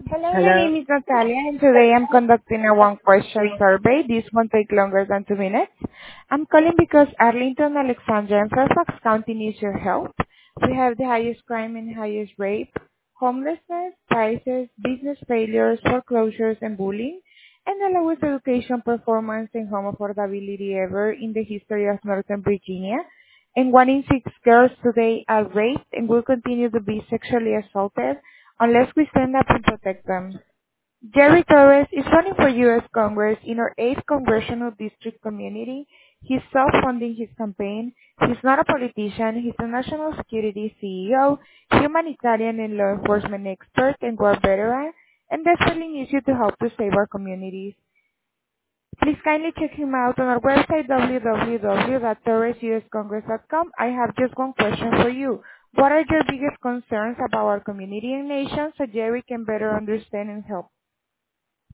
Hello, my Hello. name is Natalia, and today I'm conducting a one-question survey. This won't take longer than 2 minutes. I'm calling because Arlington, Alexandria, and Fairfax County needs your help. We have the highest crime and highest rape, homelessness, prices, business failures, foreclosures, and bullying, and the lowest education performance and home affordability ever in the history of Northern Virginia. And 1 in 6 girls today are raped and will continue to be sexually assaulted unless we stand up and protect them. Jerry Torres is running for U.S. Congress in our 8th congressional district community. He's self-funding his campaign. He's not a politician. He's a national security CEO, humanitarian and law enforcement expert, and war veteran, and desperately needs you to help to save our communities. Please kindly check him out on our website www.torresuscongress.com. I have just one question for you. What are your biggest concerns about our community and nation so Jerry can better understand and help